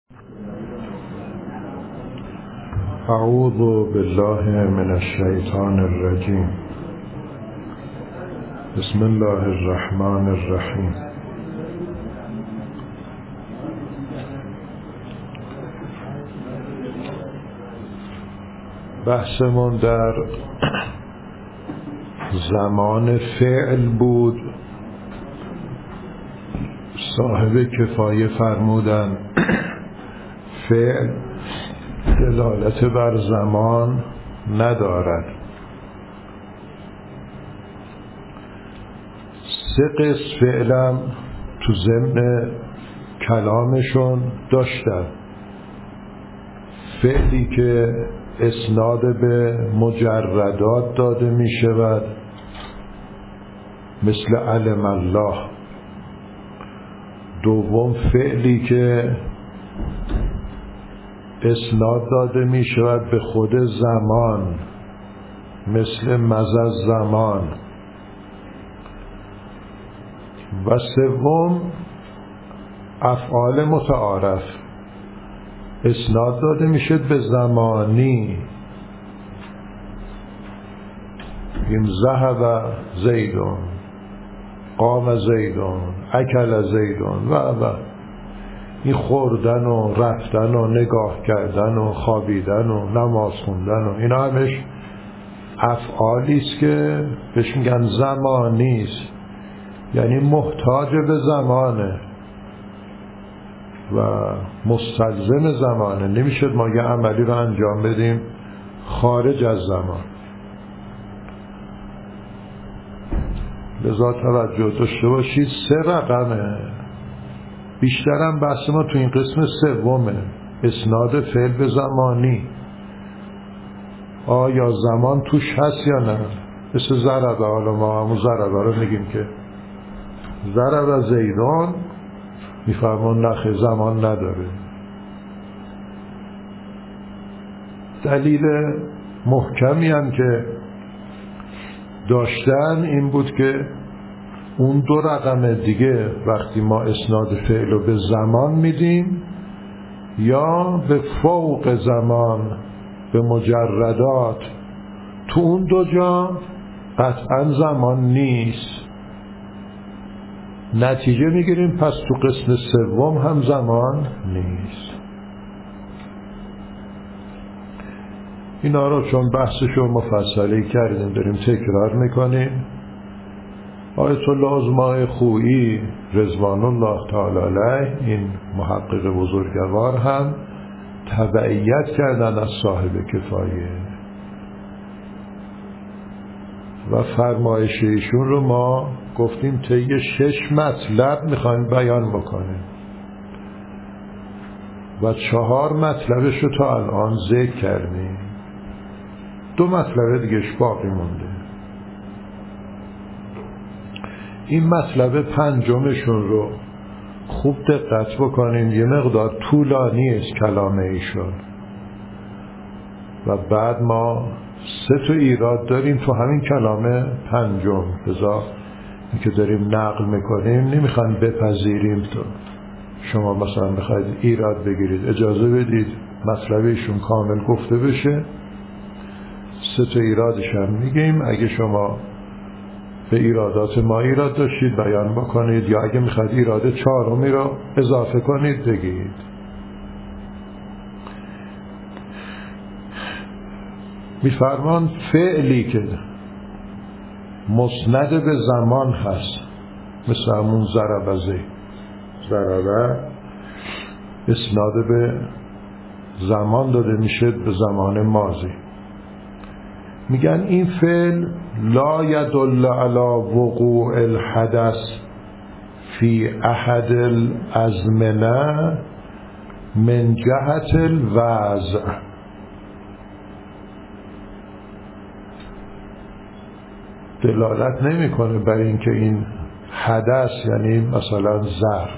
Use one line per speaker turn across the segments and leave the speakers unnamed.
اعوذ بالله من الشیطان الرجیم. بسم الله الرحمن الرحیم. بحثمون در زمان فعل بود. صاحب کفایه فرمودن فعل دلالت بر زمان ندارد. سه قسم فعلم تو ضمن کلامشون داشتن. فعلی که اسناد به مجردات داده می شود مثل علم الله. دوم فعلی که اسناد داده می شود به خود زمان مثل مضی زمان. و سوم افعال متعارف اسناد داده می شود به زمانی. این ذهب زیدون، قام زیدون، اکل زیدون و این خوردن و رفتن و نگاه کردن و خوابیدن و نماز خوندن و اینا همش افعالی است که بهش میگن زمانی است، یعنی محتاج به زمانه و مستلزم زمانه. نمیشد ما یه عملی رو انجام بدیم خارج از زمان. لذا توجه داشته باشید سه رقمه. بیشترم بحث ما تو این قسم سومه، اسناد فعل به زمانی. آیا زمان توش هست یا نه؟ مثل ضربه. حالا ما همون ضربه رو میگیم که ضربه زیدان، میفرمان نخه زمان نداره. دلیل محکمی هم که داشتن این بود که اون دو رقم دیگه وقتی ما اسناد فعل رو به زمان میدیم یا به فوق زمان به مجردات، تو اون دو جا قطعا زمان نیست. نتیجه میگیریم پس تو قسم سوم هم زمان نیست. اینا رو چون بحثشو مفصلی کردیم داریم تکرار میکنیم. آیت الله عظمای خویی رضوان الله تعالی علیه، این محقق بزرگوار، هم تبعیت کردن از صاحب کفایه و فرمایش ایشون رو ما گفتیم طی 6 مطلب میخوایم بیان بکنیم و 4 مطلبش رو تا الان ذکر کردیم. 2 مطلب دیگهش باقی مونده. این مطلب پنجمشون رو خوب دقت بکنیم، یه مقدار طولانی است کلام ایشون و بعد ما 3 تا ایراد داریم تو همین کلام پنجم. لذا این که داریم نقل میکنیم نمیخوایم بپذیریم تو شما مثلا بخواید ایراد بگیرید. اجازه بدید مطلب ایشون کامل گفته بشه. 3 تا ایرادش هم میگیم. اگه شما به ایرادات ما ایراد داشتید بیان بکنید، یا اگه میخواید ایراد 4می رو اضافه کنید بگید. میفرمان فعلی که مسند به زمان هست مثل همون ضربه اسناد به زمان داده میشه به زمان ماضی. میگن این فعل لا يدل على وقوع الحدث فی احد الازمنه من جهت الوضع. دلالت نمیکنه بر اینکه این حدث یعنی مثلا ضرب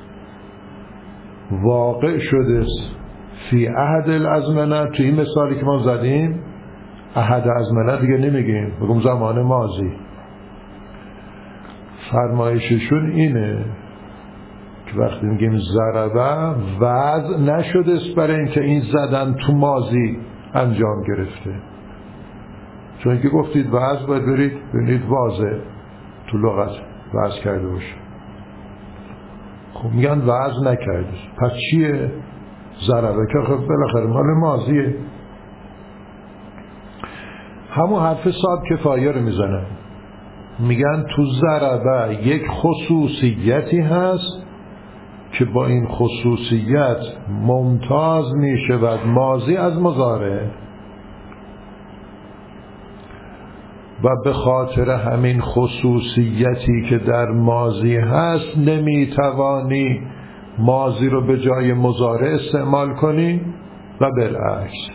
واقع شده فی احد الازمنه. تو این مثالی که ما زدیم احد ازمنه دیگه نمیگیم، بگم زمان ماضی. فرمایششون اینه که وقتی میگیم ضربه وضع نشده است برای اینکه این زدن تو ماضی انجام گرفته، چون که گفتید وضع باید برید ببینید واضح تو لغت وضع کرده باشه. خب میگن وضع نکرده، پس چیه؟ ضربه که خب بالاخره مال ماضیه. همون حرف صاحب کفایه رو میزنن، میگن تو ضربه یک خصوصیتی هست که با این خصوصیت ممتاز میشود ماضی از مضارع و به خاطر همین خصوصیتی که در ماضی هست نمیتوانی ماضی رو به جای مضارع استعمال کنی و بالعکس.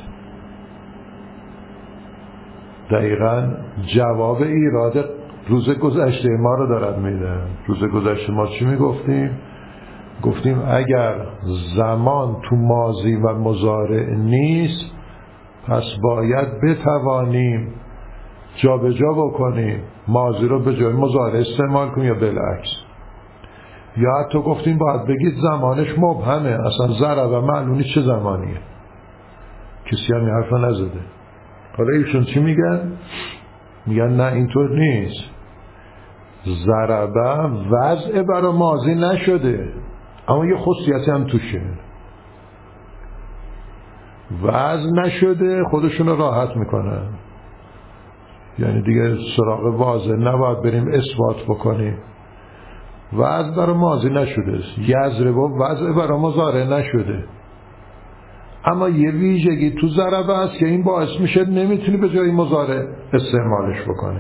دقیقاً جواب ایراد روز گذشته ما رو دارد میدن. روز گذشته ما چی میگفتیم؟ گفتیم اگر زمان تو ماضی و مضارع نیست پس باید بتوانیم جا به جا بکنیم، ماضی رو به جای مضارع استعمال کنیم یا بالعکس. یا حتی گفتیم باید بگید زمانش مبهمه، اصلا ضربه معلومی چه زمانیه، کسی هم حرفا نزده. حالا ایشون چی میگن؟ میگن نه اینطور نیست، ضربه وضع برای ماضی نشده اما یه خصوصیتی هم توشه، وضع نشده خودشون رو راحت میکنن، یعنی دیگه سراغ واضح نباید بریم اثبات بکنیم. وضع برای ماضی نشده، یضرب وضع برای مضارع نشده، اما یه ویژگی تو ضربه است که این باعث میشه نمیتونی به جای مضارع استعمالش بکنی.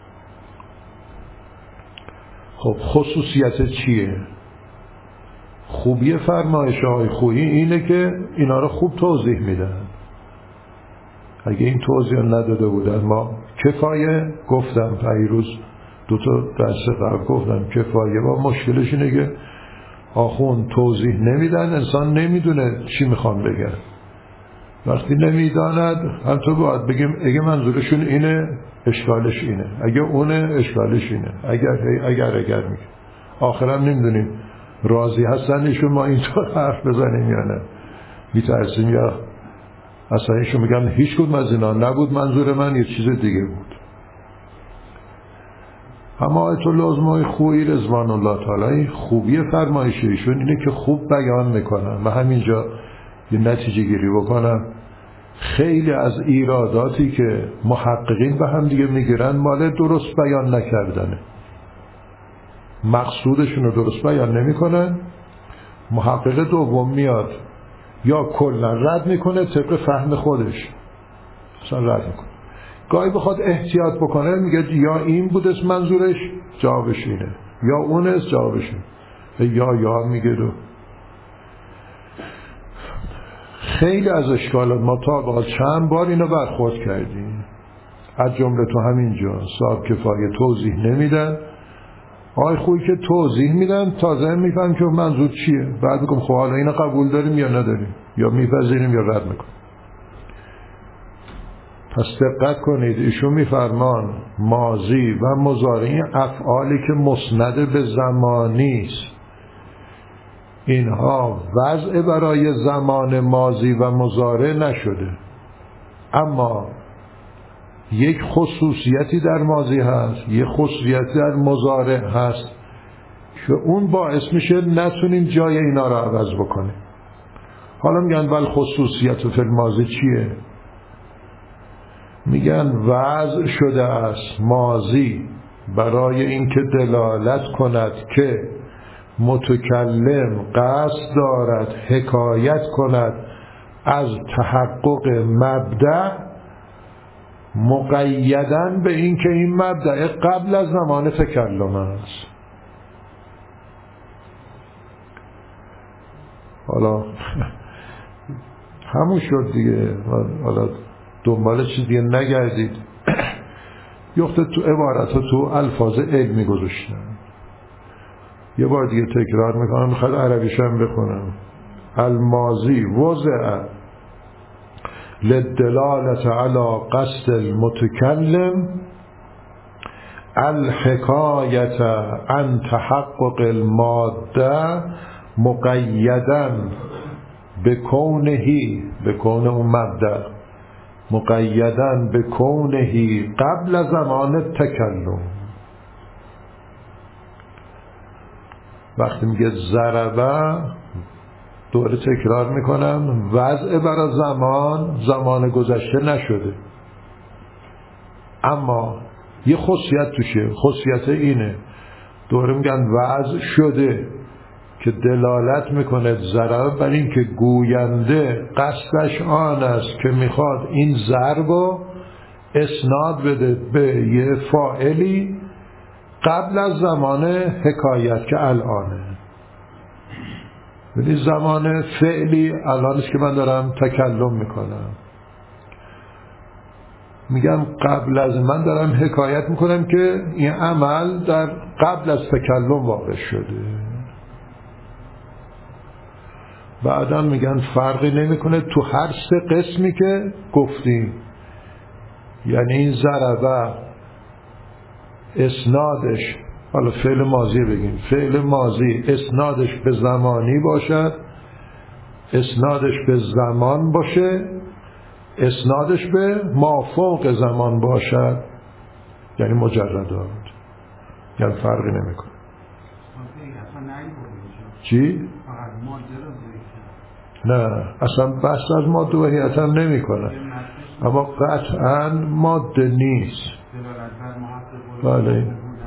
خب خصوصیت چیه؟ خوبی فرمایش های خویی اینه که اینا رو خوب توضیح میدن. اگه این توضیح نداده بودن ما کفایه گفتم پیروز دو تا درس قبل گفتم کفایه با مشکلش اینه که آخوند توضیح نمیدن، انسان نمیدونه چی میخوان بگن. وقتی نمیداند هم تو باید بگیم اگه منظورشون اینه اشکالش اینه، اگه اونه اشکالش اینه، اگر میگه آخرم نمیدونیم راضی هستن ایشون ما اینطور حرف بزنیم یا نه، میترسیم یا اصلا ایشون میگن هیچ کدوم از اینا نبود منظور من، یه چیز دیگه بود. اما آیت الله عظمای خویی رضوان الله تعالی خوبی فرمایش ایشون اینه که خوب بیان میکنن و همینجا یه نتیجه گیری بکنم. خیلی از ایراداتی که محققین به هم دیگه میگیرن مال درست بیان نکردنه، مقصودشون رو درست بیان نمیکنن. محقق دوم میاد یا کلا رد میکنه طبق فهم خودش، اصلا رد میکنه. گاهی بخواد احتیاط بکنه میگه یا این بوده منظورش جوابش اینه، یا اون است جوابش اینه، یا میگه دو. خیلی از اشکالات ما تا بعد چند بار اینو برخورد کردیم، از جمله تو همینجا صاحب کفایه توضیح نمیدن، آی خویی که توضیح میدن تازه میفهم که منظور چیه، بعد میگم خب حالا اینو قبول داریم یا نداریم، یا میپذیریم یا رد میکنیم. پس دقت کنید، ایشون میفرمان ماضی و مضارع افعالی که مسند به زمانی است، اینها وضع برای زمان ماضی و مضارع نشده، اما یک خصوصیتی در ماضی هست، یک خصوصیتی در مضارع هست که اون باعث میشه نتونیم جای اینا رو عوض بکنیم. حالا میگن ولی خصوصیت فی الماضی چیه؟ میگن وضع شده است ماضی برای اینکه دلالت کند که متکلم قصد دارد حکایت کند از تحقق مبدأ، مقیداً به اینکه این مبدأ قبل از زمان تکلم است. حالا همون شد دیگه، حالا دنبال چیز دیگه نگردید. یخته تو عبارت ها تو الفاظ علمی گذاشتن، یه بار دیگه تکرار میکنم، میخواد عربیش هم بخونم. الماضی وضع للدلالت علی قصد المتکلم الحکایت عن تحقق الماده مقیدن به کونهی، به کون اون مبدأ، مقیدن به کونهی قبل زمان تکلم. وقتی میگه ضربه، دوباره تکرار میکنم، وضع برای زمان گذشته نشده، اما یه خاصیت توشه. خاصیت اینه، دوباره میگن وضع شده، که دلالت میکنه ضربه بر این که گوینده قصدش آن است که میخواد این ضربو اسناد بده به یه فاعلی قبل از زمان حکایت که الانه. یعنی زمان فعلی الانش که من دارم تکلم میکنم، میگم قبل از من دارم حکایت میکنم که این عمل در قبل از تکلم واقع شده. بعدا میگن فرقی نمیکنه تو هر سه قسمی که گفتیم، یعنی این ضربه اسنادش، حالا فعل ماضی بگیم، فعل ماضی اسنادش به زمانی باشد، اسنادش به زمان باشه، اسنادش به مافوق زمان باشد، یعنی مجردات، یعنی فرقی نمیکنه. چی؟ نه، اصلا بحث از ماده و هیئت هم نمی کنه، اما قطعا ماده نیست. بله،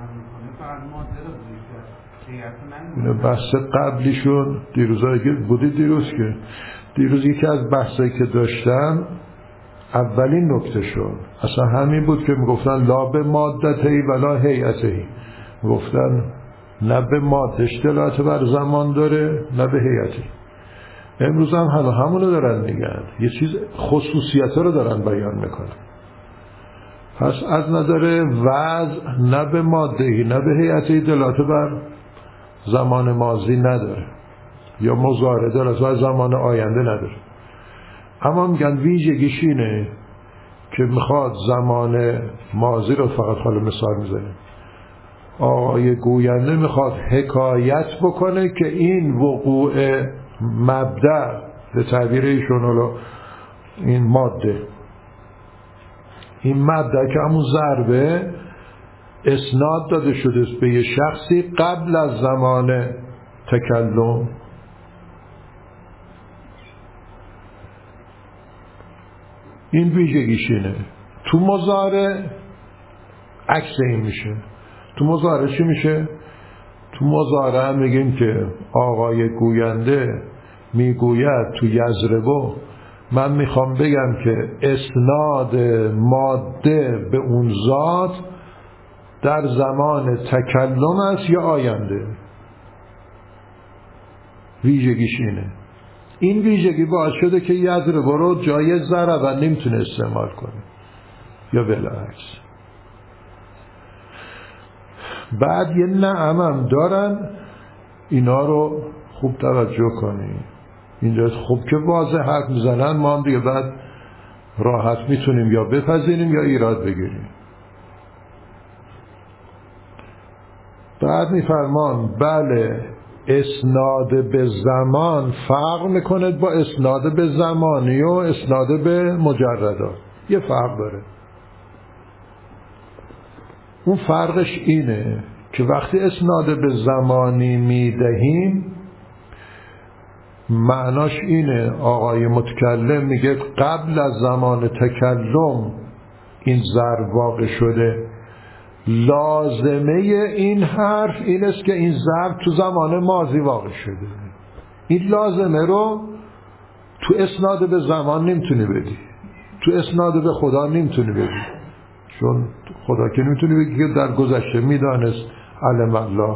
اینه بحث قبلیشون دیروزایی که بودی، دیروز یکی از بحثایی که داشتم اولین نکته شد اصلا همین بود که میگفتن لا به مادتهی ولا هیئتهی، میگفتن نه به مادهش دلالت بر زمان داره نه به هیئتی. امروز هم همونو دارن میگن، یه چیز خصوصیت رو دارن بیان میکنن. پس از نظر وضع نه به مادهی نه به هیئتی دلالت بر زمان ماضی نداره، یا مضارع دلالت بر زمان آینده نداره. اما میگن ویژگیش اینه که میخواد زمان ماضی رو فقط حال مثال میزنیم، آقای گوینده میخواد حکایت بکنه که این وقوع مبدأ به تعبیر ایشون، این ماده، این مبدأ که همون ضربه اسناد داده شده به یه شخصی قبل از زمان تکلم. این ویژگیش اینه. تو مضارع عکس این میشه. تو مضارع چی میشه؟ تو مضارع هم میگیم که آقای گوینده میگوید تو یضربو، من میخوام بگم که اسناد ماده به اون ذات در زمان تکلم است یا آینده. ویژگیش اینه. این ویژگی باعث شده که یضربو رو جای ضربه نمیتونه استعمال کنه یا بالعکس. بعد یه نعم هم دارن، اینا رو خوب توجه کنید. اینجا خوب که واضح حرف میزنن، ما هم دیگه بعد راحت میتونیم یا بپذیریم یا ایراد بگیریم. بعد میفرمان بله اسناد به زمان فرق میکنه با اسناد به زمانی و اسناد به مجردات. یه فرق داره. اون فرقش اینه که وقتی اسناد به زمانی میدهیم، معناش اینه آقای متکلم میگه قبل از زمان تکلم این ضرب واقع شده، لازمه این حرف این است که این ضرب تو زمان ماضی واقع شده. این لازمه رو تو اسناد به زمان نمیتونی بدی، تو اسناد به خدا نمیتونی بدی، چون خدا که نمیتونی بگی که در گذشته میدانست علم الله.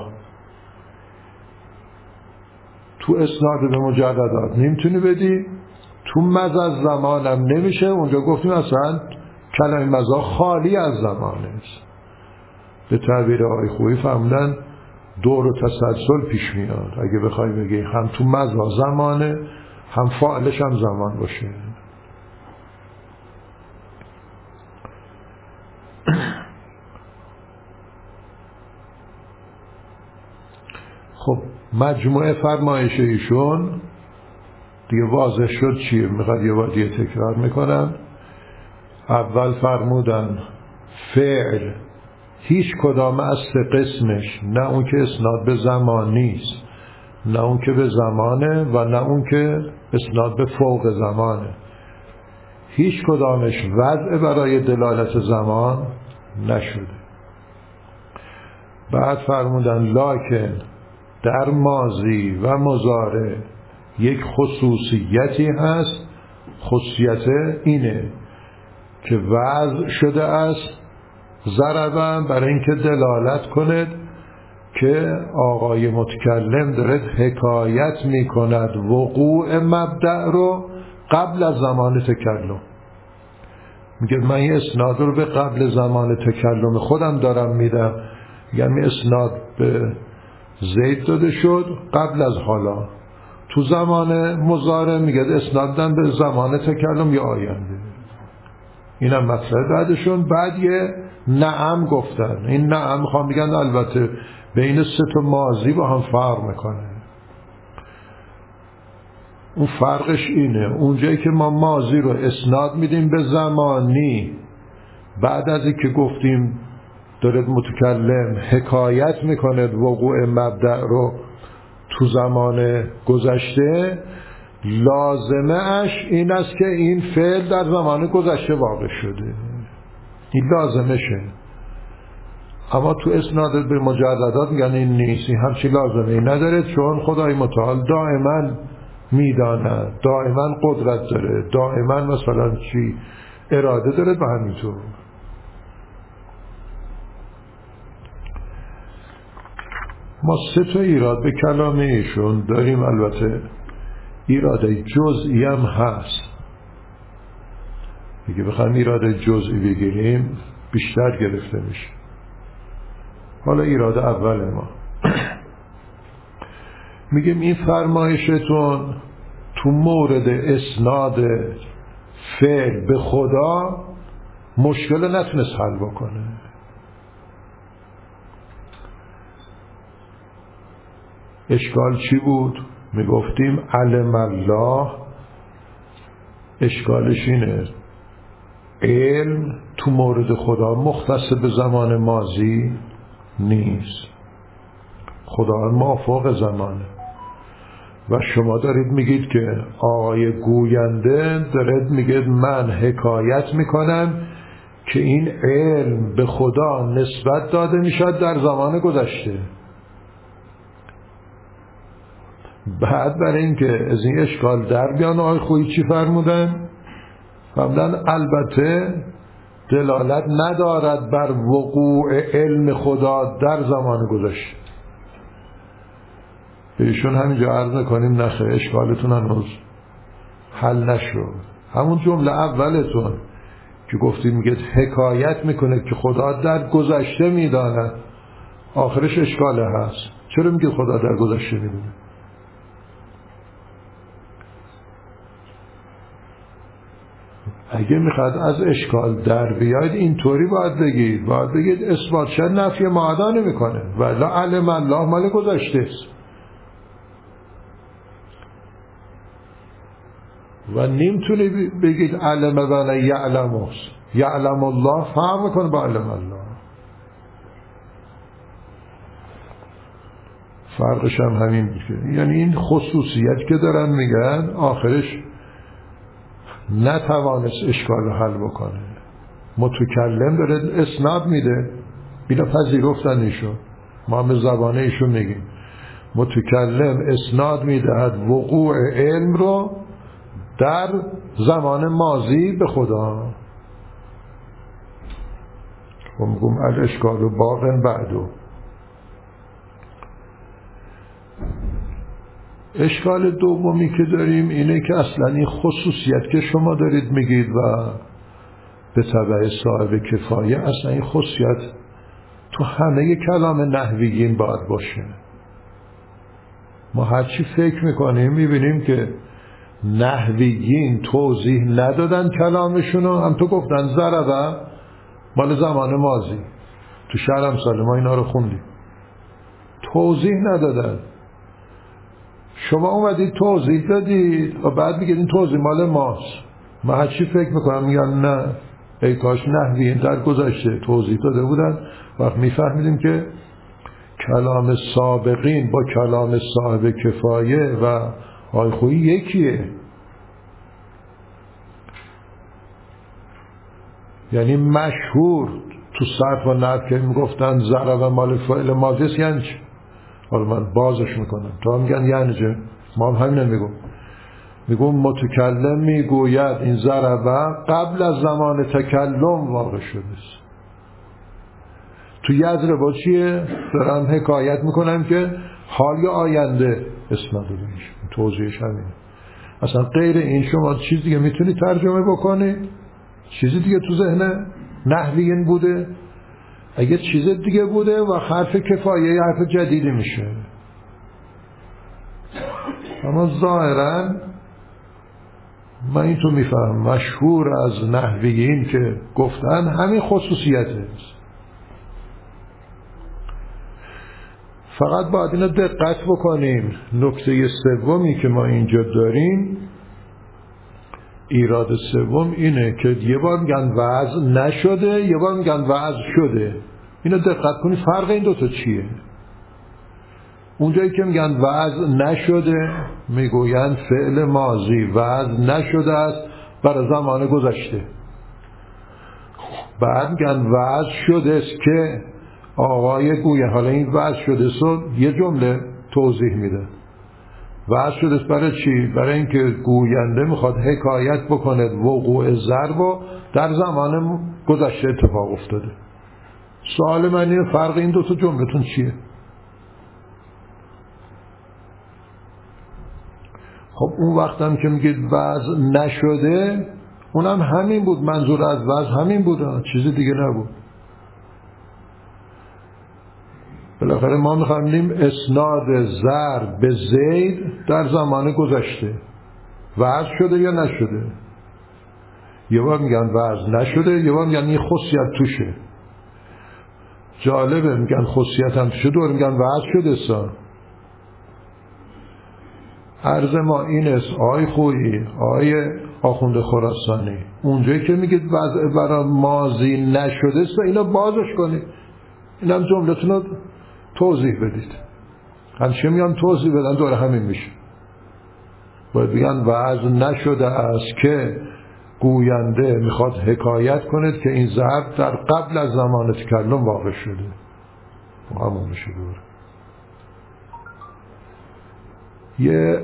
تو اسناد به مجردات نمیتونی بدی، تو مزه زمان هم نمیشه. اونجا گفتیم اصلا کلمه مزه خالی از زمانه است. به تعبیر آقای خویی فرمودن دور و تسلسل پیش میاد. اگه بخوای بگی هم تو مزه زمانه هم فاعلش هم زمان باشه. خب مجموعه فرمایش ایشون دیگه واضح شد چیه. میخواد یه بار دیگه تکرار میکنم. اول فرمودن فعل هیچ کدام از سه قسمش، نه اون که اسناد به زمان نیست، نه اون که به زمانه و نه اون که اسناد به فوق زمانه، هیچ کدامش وضع برای دلالت زمان نشده. بعد فرمودن لکن در ماضی و مضارع یک خصوصیتی هست، خصوصیت اینه که وضع شده است ضرباً برای اینکه دلالت کند که آقای متکلم دارد حکایت میکند وقوع مبدأ رو قبل از زمان تکلم. میگه من این اسناد رو به قبل زمان تکلم خودم دارم میدم، یعنی اسناد به زید داده شد قبل از حالا. تو زمان مضارع میگه اسنادم به زمان تکلم یا آینده. اینم مطلب بعدشون. بعد یه نعم گفتن. این نعم میخوام بگن البته بین سه تا ماضی با هم فرق میکنه. اون فرقش اینه اونجایی که ما ماضی رو اسناد میدیم به زمانی، بعد از اینکه گفتیم دارد متکلم حکایت میکنه وقوع مبدأ رو تو زمان گذشته، لازمه اش این است که این فعل در زمان گذشته واقع شده. این لازمشه. اما تو اسناد به مجردات میگن این نیست، این همچی لازمه نداره، چون خدای متعال دائما میداند، دائما قدرت داره، دائما مثلا چی اراده داره. به همینطور ما سه تا ایراد به کلام ایشون داریم. البته ایراد جزئی هم هست. اگه بخوایم ایراد جزئی بگیریم بیشتر گرفته میشه. حالا ایراد اول ما میگیم این فرمایشتون تو مورد اسناد فعل به خدا مشکل نتونست حل بکنه. اشکال چی بود؟ میگفتیم علم الله، اشکالش اینه علم تو مورد خدا مختص به زمان ماضی نیست. خدا مافوق زمانه و شما دارید میگید که آقای گوینده دارد میگه من حکایت میکنم که این علم به خدا نسبت داده میشد در زمان گذشته. بعد برای اینکه از این اشکال در بیان آقای خویی چی فرمودن؟ فرمودن البته دلالت ندارد بر وقوع علم خدا در زمان گذشته. ایشون همینجا عرض میکنیم نخه اشکالتون هنوز حل نشد. همون جمله اولتون که گفتیم میگه حکایت میکنه که خدا در گذشته میداند، آخرش اشکاله هست. چرا میگه خدا در گذشته میدونه؟ اگه میخواد از اشکال در بیاید اینطوری باید بگید اثبات شد نفی معدا نمیکنه ولی علم الله مال گذشته است و نمیتونی بگید علم و یعلم الله فرق میکنه با علم الله. فرقش هم همین میشه. یعنی این خصوصیت که دارن میگن آخرش نتوانست اشکال رو حل بکنه. متکلم داره اسناد میده، بینا پذیرفتن ایشون، ما به زبانه ایشون میگیم متکلم اسناد میدهد وقوع علم رو در زمان ماضی به خدا. و میگم الاشکال رو باقن بعدو. اشکال دومی که داریم اینه که اصلا این خصوصیت که شما دارید میگید و به تبع صاحب کفایه، اصلا این خصوصیت تو همه کلام نحویین باید باشه. ما هرچی فکر میکنیم میبینیم که نحویین توضیح ندادن کلامشونو، هم تو گفتن ضربه مال زمان ماضی، تو شرح امثال ما اینا رو خوندیم، توضیح ندادن. شما اومدید توضیح دادید و بعد میگید این توضیح مال ماست. من هرچی فکر میکنم میگن نه ای کاش نحوی در گذشته توضیح داده بودن. وقت میفهمیدیم که کلام سابقین با کلام صاحب کفایه و آیخویی یکیه. یعنی مشهور تو صرف و نحو که میگفتن ضرب مال فعل ماضی است یعنی چی؟ حالا من بازش میکنم تا میگن یعنی چه؟ ما هم همین میگم متکلم میگوید این ضرب قبل از زمان تکلم واقع شده است. تو یضرب چیه؟ دارم حکایت میکنم که حال یا آینده اسناد بهش، توضیحش همینه. اصلا غیر این شما چیز دیگه میتونی ترجمه بکنی؟ چیزی دیگه تو ذهن نحویین بوده؟ اگه چیز دیگه بوده و حرف کفایه یه حرف جدیدی میشه. اما ظاهرا من این تو میفهم مشهور از نحویین که گفتن همین خصوصیت است. فقط باید اینو دقت بکنیم. نکته سومی که ما اینجا داریم، ایراد سوم اینه که یه بار میگن وضع نشده، یه بار میگن وضع شده. اینو دقت کنید فرق این دوتا چیه. اونجایی که میگن وضع نشده میگوین فعل ماضی وضع نشده است برای زمان گذشته. بعد میگن وضع شده است که آقای گویه حالا این وضع شده است یه جمله توضیح میده. وضع شده است برای چی؟ برای اینکه گوینده میخواد حکایت بکنه وقوع ضرب و در زمان گذشته اتفاق افتاده. سوال من اینه فرق این دوتا جملتون چیه؟ خب اون وقت هم که میگید وضع نشده اونم همین بود، منظور از وضع همین بود، چیزی دیگه نبود. بالاخره ما میخوایم اسناد ضرب به زید در زمان گذشته وضع شده یا نشده. یه بار میگن وضع نشده، یه بار میگن این خصوصیت توشه. جالبه میگن خصوصیت هم توشه، دور میگن وضع شده سا. عرض ما این است آی خویی آی آخوند خراسانی، اونجایی که میگید وضع برای ماضی نشده است اینو بازش کنید، اینم جملتون رو توضیح بدید. همچه میان توضیح بدن دور همین میشه. باید بگن وضع نشده است که گوینده میخواد حکایت کنید که این ضرب در قبل از زمان تکلم واقع شده. همون میشه دوره. یه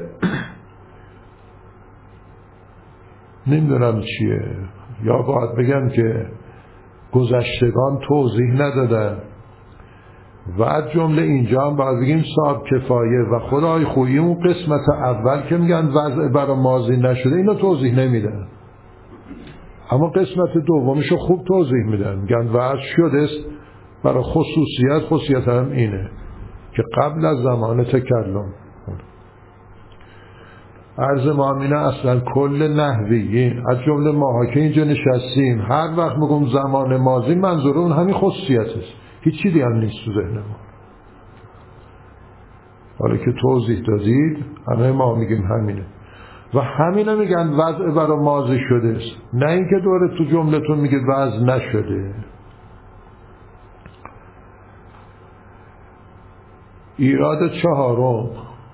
نمیدونم چیه، یا باید بگم که گذشتگان توضیح ندادن و جمله اینجا هم باید بگیم صاحب کفایه و خدای خویی اون قسمت اول که میگن وضع برای ماضی نشده اینو توضیح نمیدن، اما قسمت دومشو خوب توضیح میدن. میگن وضع شده است برای خصوصیت هم اینه که قبل از زمان تکلم. عرض ما اینه اصلا کل نحویین از جمله ماها که اینجا نشستیم هر وقت میگم زمان ماضی منظور اون همین خصوصیت است، هیچ چیزی هم نیست تو ذهن ما. حالا که توضیح دادید همه ما میگیم همینه و همینه میگن وضع برای ماضی شده است، نه اینکه دوره تو جملتون میگه وضع نشده. ایراد چهارم،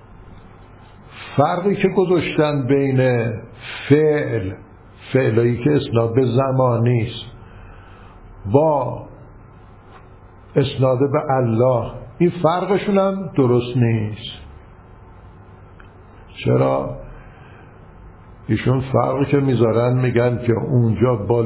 فرقی که گذاشتن بین فعلایی که اسناد به زمانی است با اسناد به الله، این فرقشون هم درست نیست. چرا؟ ایشون فرقی که میذارن میگن که اونجا با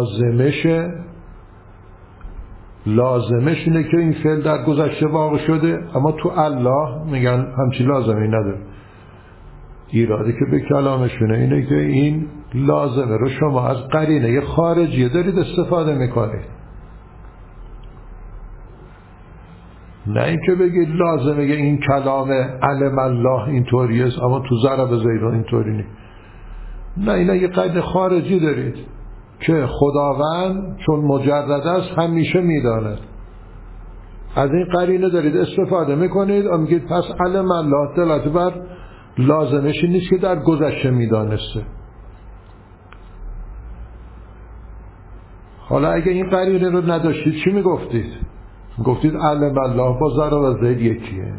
لازمش اینه که این فعل در گذشته واقع شده، اما تو الله میگن همچی لازمی نداره. ایرادی که به کلامشونه اینه که این لازمه رو شما از قرینه خارجی دارید استفاده میکنید، نه اینکه بگید لازمه این کلام علم الله اینطوری است اما تو ضرب زیدان اینطوری نیست. نه، اینا یه قید خارجی دارید که خداوند چون مجرد است همیشه میداند، از این قرینه دارید استفاده میکنید و میگید پس علم الله دلالت بر لازمش این نیست که در گذشته میدانسته. حالا اگه این قرینه رو نداشتید چی میگفتید؟ میگفتید علم الله با ذره و زید یکیه.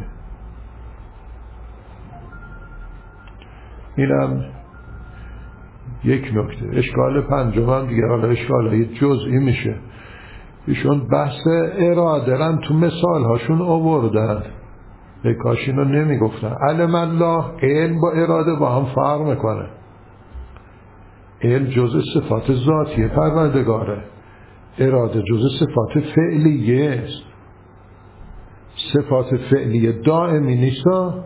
اینم یک نکته. اشکال پنجم دیگه، حالا اشکالای جزئی میشه. ایشون بحث اراده رن تو مثال هاشون آوردن، به کاش اینو نمیگفتن. علم الله، علم با اراده با هم فرق میکنه. علم جزء صفات ذاتی پروردگاره، اراده جزء صفات فعلیه است. صفات فعلیه دائمی نیست.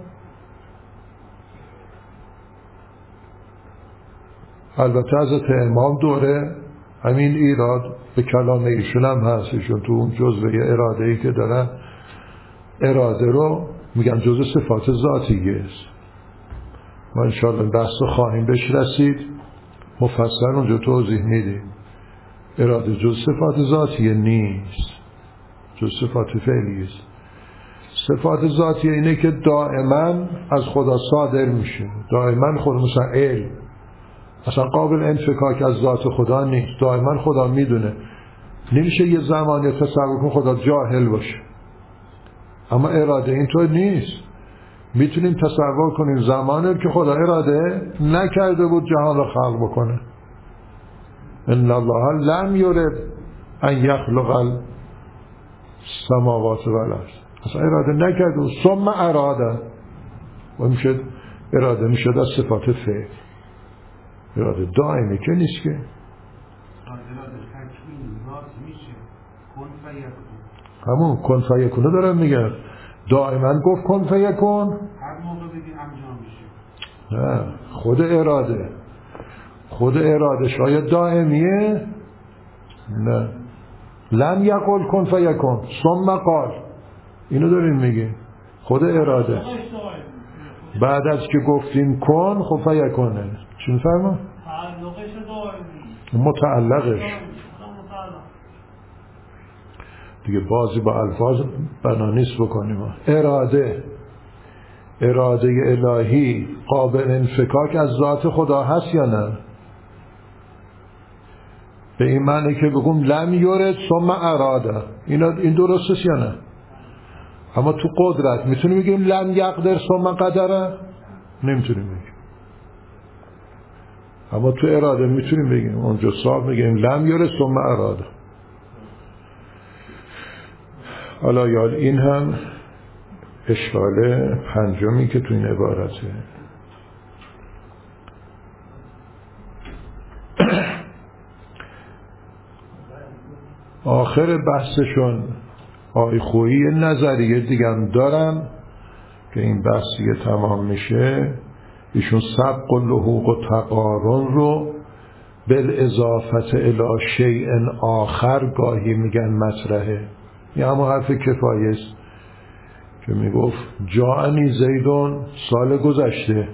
البته حضرت امام دوره همین ایراد به کلام ایشون هم هست. ایشون تو اون جزوه اراده‌ای که دارن، اراده رو میگن جزء صفات ذاتیه است. ما انشاءالله بحث رو خواهیم بهش رسید، مفصل اونجا توضیح میدیم. اراده جزء صفات ذاتیه نیست، جزء صفات فعلیه است. صفات ذاتیه اینه که دائما از خدا صادر میشه، دائما خود، مثلا علم اصلا قابل انفکاک از ذات خدا نیست، دائما خدا میدونه. نمیشه یه زمانی تصور کن خدا جاهل باشه. اما اراده اینطور نیست. میتونیم تصور کنیم زمانی که خدا اراده نکرده بود جهان رو خلق بکنه. ان الله لم یرد ان یخلق السماوات والارض، اصلا اراده نکرده بود. ثم اراده و میشد اراده، میشد از صفات فعل. اراده دائمی که نیست که. همون کن فیکونه دارم میگم. دائما گفت کن فیکون، هر موقع بگی انجام میشه. نه، خود اراده شاید دائمیه. نه، لم یقل کن فیکون ثم قال، اینو داریم میگیم. خود اراده بعد از که گفتیم کن خب فیکونه. چی میفرما؟ متعلقش دیگه بازی با الفاظ بنا نیست بکنیم. اراده الهی قابل انفکاک از ذات خدا هست یا نه؟ به این معنی که بگم لم یورد ثم اراده، این درست است یا نه؟ اما تو قدرت میتونیم بگیم لم یقدر ثم قدره؟ نمیتونیم بگیم. اما تو اراده میتونیم بگیم. اونجا صاحب میگیم لم یورد ثم اراده. حالا یاد این هم اشکال پنجمی که تو این عبارته. آخر بحثشون آی خویی نظریه دیگم دارن که این بحث دیگه تمام میشه. ایشون سبق و لحوق و تقارن رو بالاضافت الی شیء آخر گاهی میگن مطرحه. یه همون حرف کفایه است که میگفت جاءنی زیدون سال گذشته،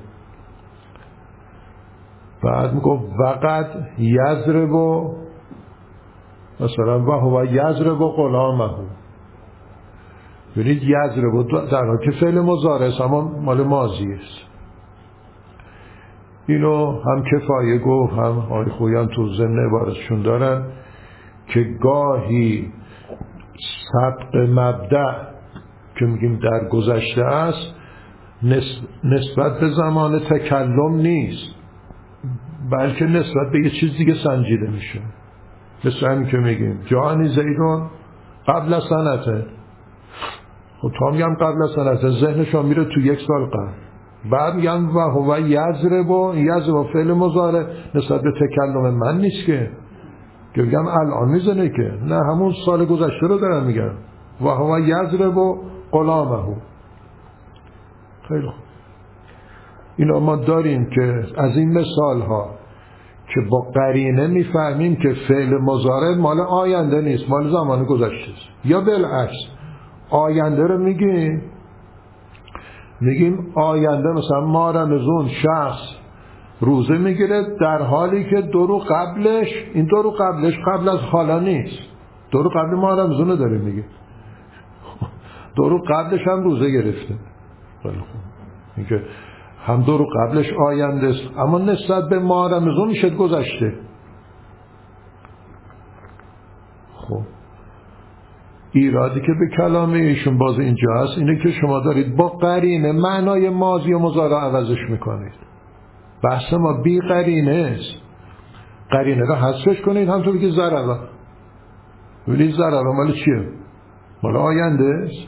بعد میگفت وقد یضرب مثلا و هو یضرب غلامه. ببینید یضرب در حالی که فعل مضارع است اما مال ماضی است. اینو هم کفایه گفت هم آقای خویان تو ضمن عبارتشون دارن که گاهی سبق مبدأ که میگیم در گذشته است نسبت به زمان تکلم نیست، بلکه نسبت به یه چیز دیگه سنجیده میشه. مثل همین که میگیم جاءنی زیدون قبل سنته. خب تا میگم قبل سنته ذهنشون میره تو یک سال قبل. بعد میگم و هو یضرب فعل مضارع نسبت به تکلم من نیست که میگم الان میزنه که نه، همون سال گذشته رو دارم میگم. و هو یضرب غلامه. خیلی خوب. اینا ما داریم که از این مثال ها که با قرینه میفهمیم که فعل مضارع مال آینده نیست، مال زمان گذشته است. یا بالعکس آینده رو میگیم آینده، مثلا ما رمضان شخص روزه میگیره در حالی که دورو قبلش، این دورو قبلش قبل از حالا نیست. دورو قبل ما رمضان رو داره میگه، دورو قبلش هم روزه گرفته. این که هم دور قبلش آینده است، اما نسبت به ماه رمضان میشه گذشته. خب ایرادی که به کلام ایشون باز اینجا هست اینه که شما دارید با قرینه معنای ماضی و مضارع عوضش میکنید. بحث ما بی قرینه است. قرینه را حذفش کنید، همطور که ضربه. ببینید ضربه مال چیه؟ مال آینده است.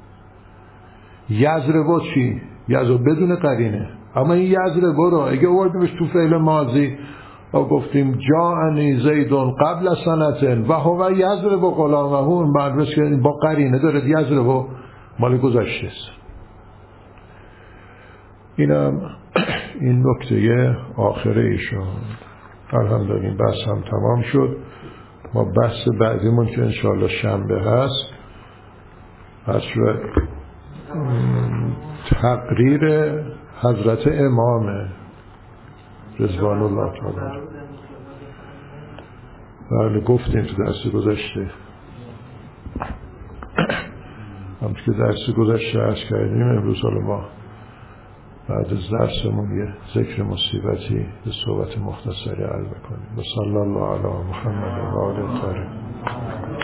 یضرب چی؟ یضرب بدون قرینه. اما این یضرب رو اگه آوردیمش تو فعل ماضی و گفتیم جاءنی زیدون قبل سنتن و هو یضرب غلامه، معلومه که با قرینه داره یضرب مال گذشته است. اینم این نکته آخره ایشون. الحمدلله بحث هم تمام شد. ما بحث بعدیمون که انشاءالله شنبه هست تقریر حضرت امام رضوان الله تعالی. بله گفتیم تو درس گذشته، همون که درس گذشته عرض کردیم. امروز حالا ما بعد از درسمون یه ذکر مصیبتی به صحبت مختصری عرض کنیم. و صلی الله علی محمد و آله الطاهرین.